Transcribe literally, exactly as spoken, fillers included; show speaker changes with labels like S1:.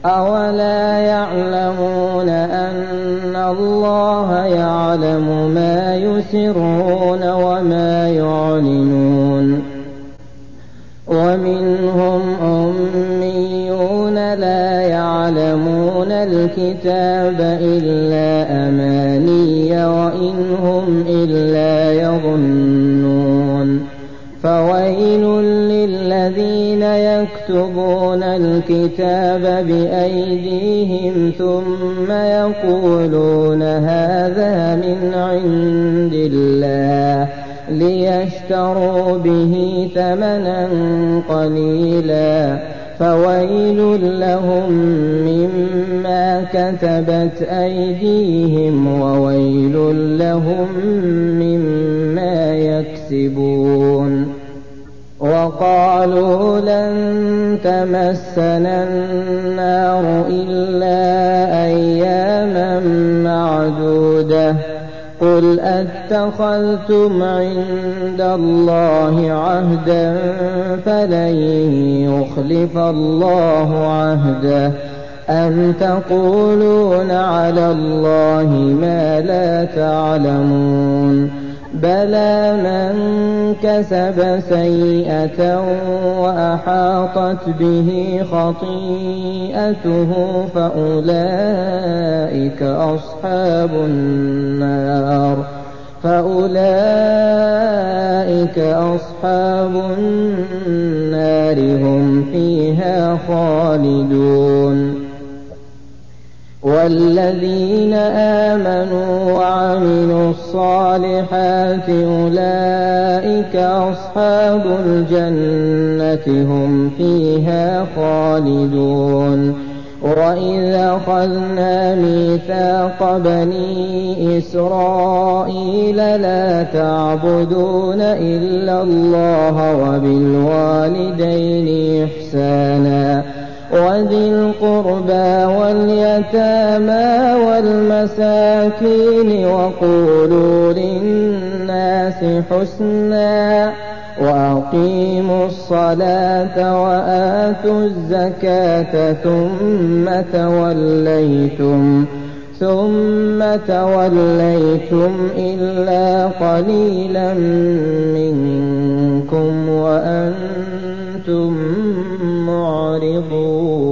S1: أولا يعلمون أن الله يعلم ما يسرون وما يعلنون ومنهم أميون لا يعلمون الكتاب إلا أماني وإن هم إلا يظنون فويل للذين يكتبون الكتاب بأيديهم ثم يقولون هذا من عند الله ليشتروا به ثمنا قليلا فويل لهم مما كتبت أيديهم وويل لهم مما يكسبون وقالوا لن تمسنا النار إلا أياما معدودة قل أتخذتم عند الله عهدا فلن يخلف الله عهده أم تقولون على الله ما لا تعلمون بلى من كسب سيئة وأحاطت به خطيئته فأولئك أصحاب النار فأولئك أصحاب النار هم فيها خالدون والذين آمنوا وعملوا الصالحات أولئك أصحاب الجنة هم فيها خالدون وإذا أخذنا ميثاق بني إسرائيل لا تعبدون إلا الله وبالوالدين إحسانا وذي القربى واليتامى والمساكين وقولوا للناس حسنا وأقيموا الصلاة وآتوا الزكاة ثم توليتم ثم توليتم إلا قليلا منكم وأنتم معرضون